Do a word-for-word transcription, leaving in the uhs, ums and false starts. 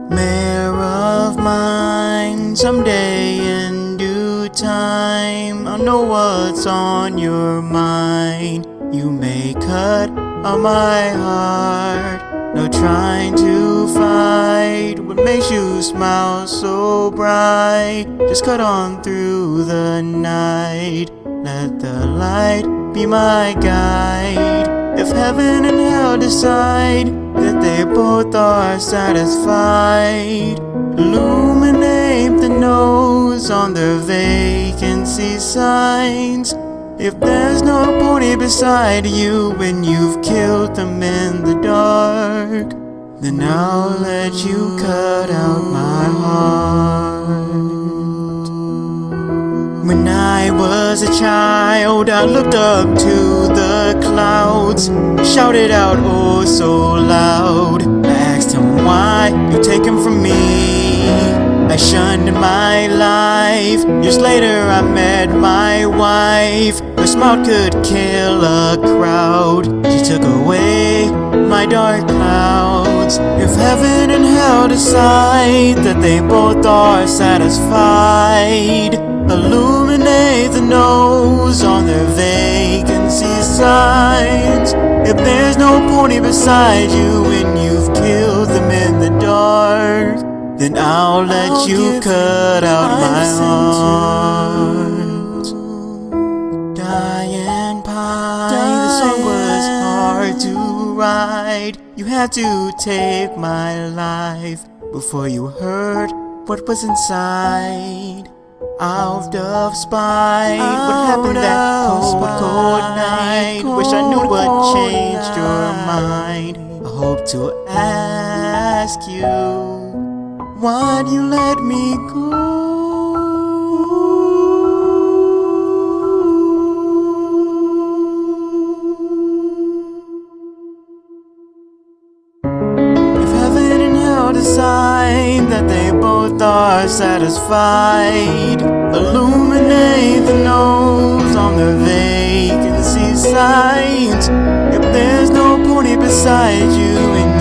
Mayor of mine, someday in due time, I'll know what's on your mind. You may cut on my heart, no trying to fight what makes you smile so bright. Just cut on through the night, let the light be my guide. If heaven and hell decide that they both are satisfied, illuminate the nose on their vacancy signs. If there's no pony beside you when you've killed them in the dark, then I'll let you cut out my heart. When I was a child, I looked up to the clouds, shouted out oh so loud. I asked him why you take him from me. I shunned my life. Years later I met my wife. Her smile could kill a crowd. She took away my dark clouds. If heaven and hell decide that they both are satisfied, illuminate the nose on their vacancy signs. If there's no pony beside you when you've killed them in the dark, then I'll let I'll you cut out my heart. Diane Pine, Diane. The song was hard to write. You had to take my life before you heard what was inside. Out of spite, Out what happened that cold, cold night? Wish I knew what changed your mind. I hope to ask you, why'd you let me go? If heaven and hell decide that they both are satisfied, illuminate the nose on their vacancy signs. If there's no pony beside you and